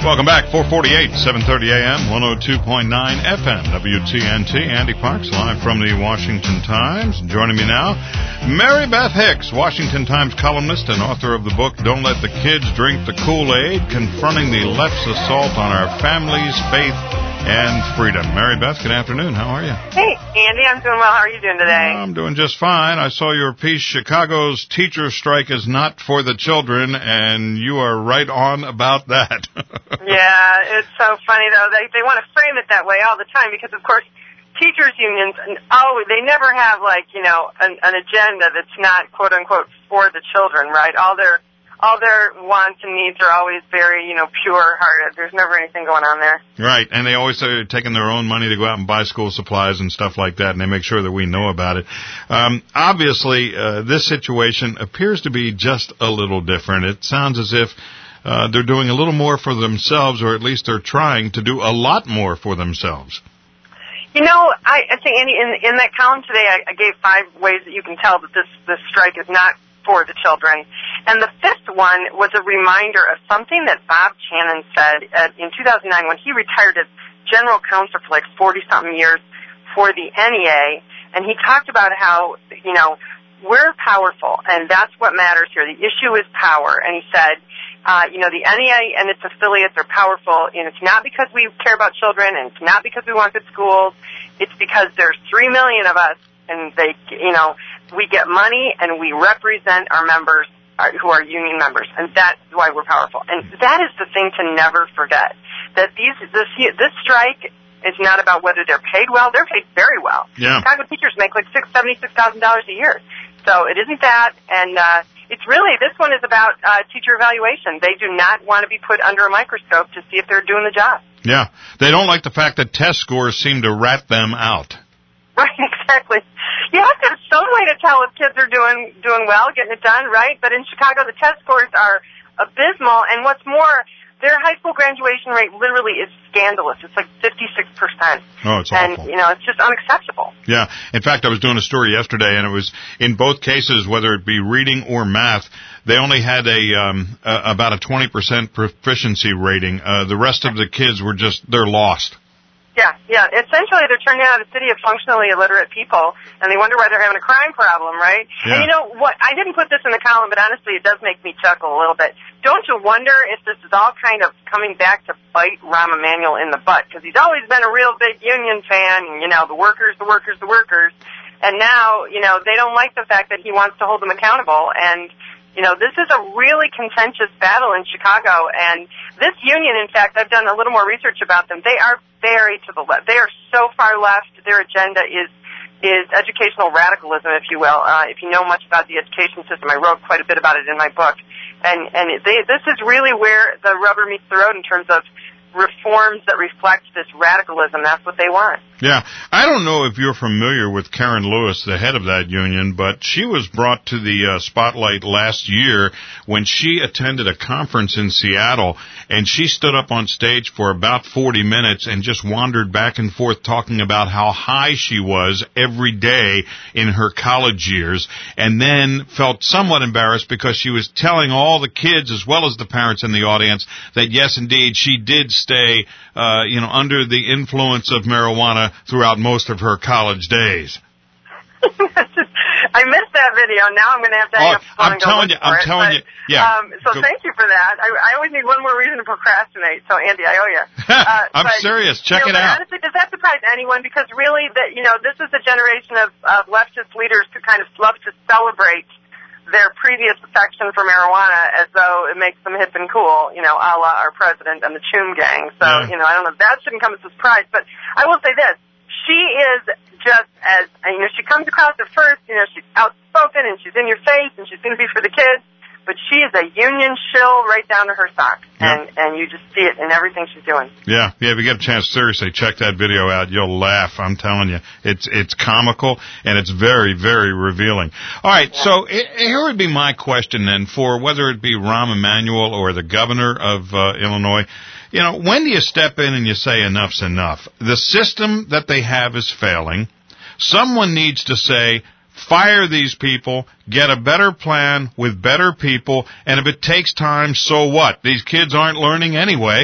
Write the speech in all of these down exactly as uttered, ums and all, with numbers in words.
Welcome back. four forty-eight, seven thirty a.m., one oh two point nine F M, W T N T. Andy Parks, live from the Washington Times. Joining me now, Mary Beth Hicks, Washington Times columnist and author of the book, Don't Let the Kids Drink the Kool-Aid, Confronting the Left's Assault on Our Families, Faith, and Freedom. Mary Beth, good afternoon. How are you? Hey, Andy. I'm doing well. How are you doing today? I'm doing just fine. I saw your piece, Chicago's Teacher Strike is Not for the Children, and you are right on about that. Yeah, it's so funny, though. They they want to frame it that way all the time because, of course, teachers' unions, oh, they never have, like, you know, an, an agenda that's not, quote-unquote, for the children, right? All their all their wants and needs are always very, you know, pure-hearted. There's never anything going on there. Right, and they always are taking their own money to go out and buy school supplies and stuff like that, and they make sure that we know about it. Um, obviously, uh, this situation appears to be just a little different. It sounds as if uh, they're doing a little more for themselves, or at least they're trying to do a lot more for themselves. You know, I, I think, Andy, in, in that column today, I, I gave five ways that you can tell that this, this strike is not for the children. And the fifth one was a reminder of something that Bob Channon said at, in two thousand nine when he retired as general counsel for like forty-something years for the N E A. And he talked about how, you know, we're powerful, and that's what matters here. The issue is power. And he said, uh, you know, the N E A and its affiliates are powerful, and it's not because we care about children, and it's not because we want good schools. It's because there's three million of us, and they, you know, we get money, and we represent our members uh, who are union members, and that's why we're powerful. And that is the thing to never forget, that these this this strike is not about whether they're paid well. They're paid very well. Yeah. Chicago teachers make like six seventy-six thousand dollars a year, so it isn't that. And uh, it's really, this one is about uh, teacher evaluation. They do not want to be put under a microscope to see if they're doing the job. Yeah, they don't like the fact that test scores seem to rat them out. Right, exactly. You have to have some way to tell if kids are doing doing well, getting it done, right? But in Chicago, the test scores are abysmal, and what's more, their high school graduation rate literally is scandalous. It's like fifty-six percent. Oh, it's and, awful. And, you know, it's just unacceptable. Yeah. In fact, I was doing a story yesterday, and it was, in both cases, whether it be reading or math, they only had a um, uh, about a twenty percent proficiency rating. Uh, the rest of the kids were just, they're lost. Yeah, yeah. Essentially, they're turning out a city of functionally illiterate people, and they wonder why they're having a crime problem, right? Yeah. And you know what? I didn't put this in the column, but honestly, it does make me chuckle a little bit. Don't you wonder if this is all kind of coming back to bite Rahm Emanuel in the butt? Because he's always been a real big union fan, and, you know, the workers, the workers, the workers. And now, you know, they don't like the fact that he wants to hold them accountable, and you know, this is a really contentious battle in Chicago, and this union, in fact, I've done a little more research about them. They are very to the left. They are so far left. Their agenda is is educational radicalism, if you will. Uh, if you know much about the education system, I wrote quite a bit about it in my book. And and they, this is really where the rubber meets the road in terms of reforms that reflect this radicalism. That's what they want. Yeah. I don't know if you're familiar with Karen Lewis, the head of that union, but she was brought to the uh, spotlight last year when she attended a conference in Seattle, and she stood up on stage for about forty minutes and just wandered back and forth talking about how high she was every day in her college years, and then felt somewhat embarrassed because she was telling all the kids as well as the parents in the audience that, yes, indeed, she did stay, uh, you know, under the influence of marijuana throughout most of her college days. I missed that video. Now I'm going to have to hang oh, up the phone I'm and go telling look you, I'm for it. telling but, you, yeah. Um, so go. thank you for that. I, I always need one more reason to procrastinate. So Andy, I owe you. Uh, I'm but, serious. Check you know, it out. Honestly, does that surprise anyone? Because really, that you know, this is a generation of, of leftist leaders who kind of love to celebrate their previous affection for marijuana as though it makes them hip and cool, you know, a la our president and the Choom gang. So, yeah. you know, I don't know, that shouldn't come as a surprise. But I will say this, she is just as, you know, she comes across at first, you know, she's outspoken and she's in your face and she's going to be for the kids, but she is a union shill right down to her socks. Yeah. And, and you just see it in everything she's doing. Yeah, yeah, if you get a chance, seriously, check that video out. You'll laugh, I'm telling you. It's it's comical, and it's very, very revealing. All right, yeah. so it, here would be my question then, for whether it be Rahm Emanuel or the governor of uh, Illinois. You know, when do you step in and you say enough's enough? The system that they have is failing. Someone needs to say, fire these people, get a better plan with better people, and if it takes time, so what? These kids aren't learning anyway.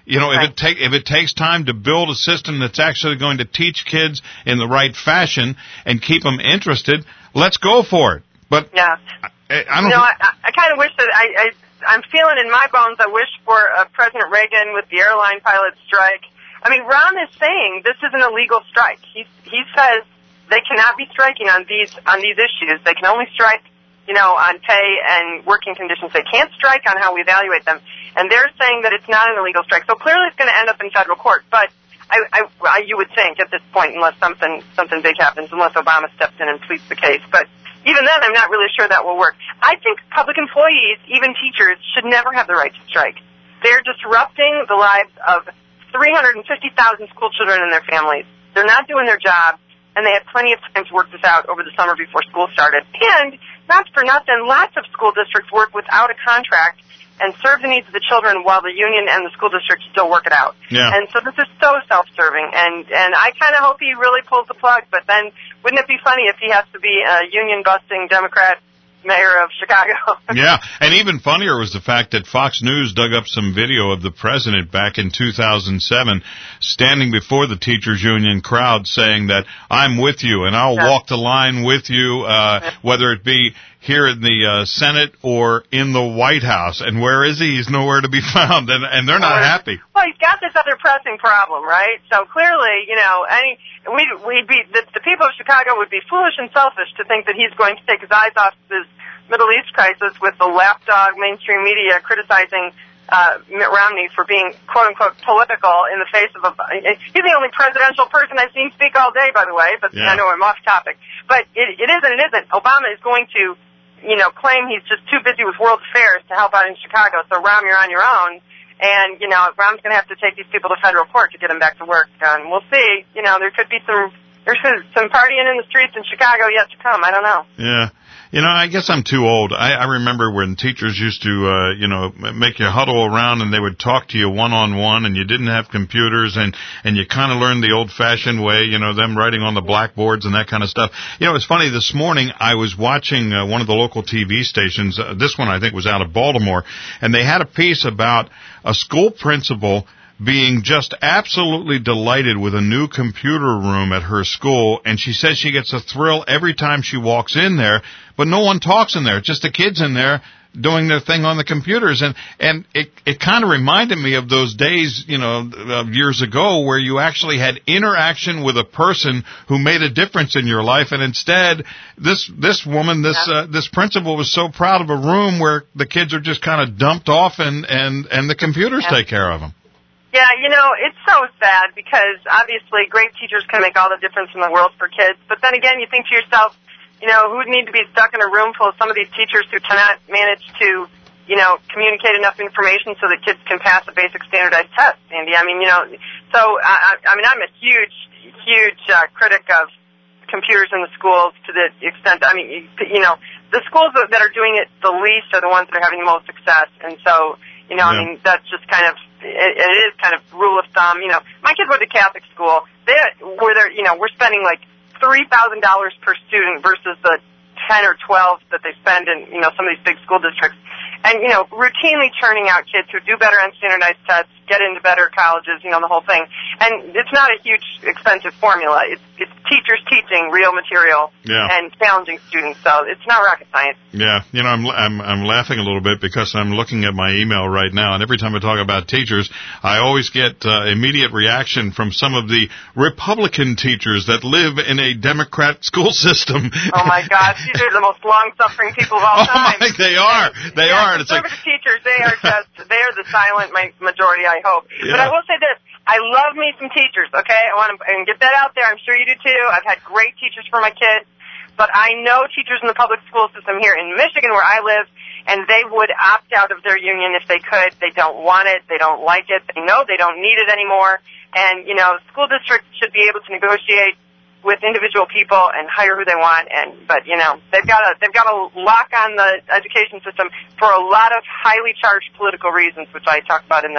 You know, right. if it take if it takes time to build a system that's actually going to teach kids in the right fashion and keep them interested, let's go for it. But yeah, I, I don't. You know, I, I kind of wish that I, I I'm feeling in my bones. I wish for uh, President Reagan with the airline pilot strike. I mean, Ron is saying this is an illegal strike. He he says they cannot be striking on these on these issues. They can only strike, you know, on pay and working conditions. They can't strike on how we evaluate them. And they're saying that it's not an illegal strike. So clearly it's going to end up in federal court. But I, I, I, you would think at this point, unless something something big happens, unless Obama steps in and pleads the case. But even then, I'm not really sure that will work. I think public employees, even teachers, should never have the right to strike. They're disrupting the lives of three hundred fifty thousand school children and their families. They're not doing their job, and they had plenty of time to work this out over the summer before school started. And not for nothing, lots of school districts work without a contract and serve the needs of the children while the union and the school district still work it out. Yeah. And so this is so self-serving, and, and I kind of hope he really pulls the plug, but then wouldn't it be funny if he has to be a union-busting Democrat mayor of Chicago? Yeah, and even funnier was the fact that Fox News dug up some video of the president back in two thousand seven standing before the teachers union crowd saying that I'm with you and I'll yeah. walk the line with you, uh, yeah. whether it be here in the uh, Senate or in the White House. And where is he? He's nowhere to be found, and, and they're not well, happy. Well, he's got this other pressing problem, right? So clearly, you know, any we'd, we'd be the, the people of Chicago would be foolish and selfish to think that he's going to take his eyes off this Middle East crisis with the lapdog mainstream media criticizing uh, Mitt Romney for being quote-unquote political in the face of a... He's the only presidential person I've seen speak all day, by the way, but yeah. I know I'm off topic. But it, it is and it isn't. Obama is going to, you know, claim he's just too busy with world affairs to help out in Chicago. So, Rom, you're on your own. And, you know, Rom's going to have to take these people to federal court to get them back to work. And we'll see. You know, there could be some... There's some partying in the streets in Chicago yet to come. I don't know. Yeah. You know, I guess I'm too old. I, I remember when teachers used to, uh, you know, make you huddle around and they would talk to you one-on-one and you didn't have computers and, and you kind of learned the old-fashioned way, you know, them writing on the blackboards and that kind of stuff. You know, it's funny, this morning I was watching uh, one of the local T V stations. Uh, this one I think was out of Baltimore, and they had a piece about a school principal being just absolutely delighted with a new computer room at her school, and she says she gets a thrill every time she walks in there, but no one talks in there. It's just the kids in there doing their thing on the computers, and and it it kind of reminded me of those days, you know, uh, years ago where you actually had interaction with a person who made a difference in your life, and instead this this woman, this uh, this principal was so proud of a room where the kids are just kind of dumped off, and and and the computers yeah. take care of them. Yeah, you know, it's so sad because obviously great teachers can make all the difference in the world for kids. But then again, you think to yourself, you know, who would need to be stuck in a room full of some of these teachers who cannot manage to, you know, communicate enough information so that kids can pass a basic standardized test, Andy? I mean, you know, so, I, I mean, I'm a huge, huge uh, critic of computers in the schools to the extent, I mean, you, you know, the schools that are doing it the least are the ones that are having the most success. And so, you know, yeah. I mean, that's just kind of, it, it is kind of rule of thumb. You know, my kids went to Catholic school. They were there, you know, we're spending like three thousand dollars per student versus the ten or twelve that they spend in, you know, some of these big school districts. And, you know, routinely churning out kids who do better on standardized tests, get into better colleges, you know, the whole thing. And it's not a huge, expensive formula. It's, it's teachers teaching real material yeah. and challenging students. So it's not rocket science. Yeah, you know, I'm, I'm I'm laughing a little bit because I'm looking at my email right now, and every time I talk about teachers, I always get uh, immediate reaction from some of the Republican teachers that live in a Democrat school system. Oh, my gosh. These are the most long-suffering people of all time. Oh, my, they are. They yeah, are. It's like, conservative teachers, they are just, they are the silent majority, I hope. Yeah. But I will say this. I love me some teachers, okay? I want to and get that out there. I'm sure you do, too. I've had great teachers for my kids. But I know teachers in the public school system here in Michigan where I live, and they would opt out of their union if they could. They don't want it. They don't like it. They know they don't need it anymore. And, you know, school districts should be able to negotiate with individual people and hire who they want. And but, you know, they've got a they've got a lock on the education system for a lot of highly charged political reasons, which I talk about in that book.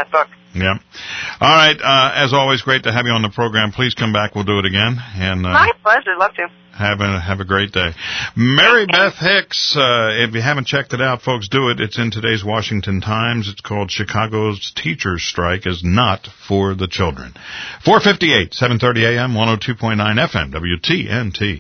Yeah. All right. Uh, as always, great to have you on the program. Please come back. We'll do it again. And uh, My pleasure. Love to. Have a have a great day. Mary Beth Hicks, uh, if you haven't checked it out, folks, do it. It's in today's Washington Times. It's called Chicago's Teachers Strike is Not for the Children. four fifty-eight, seven thirty a.m., one oh two point nine F M, W T N T.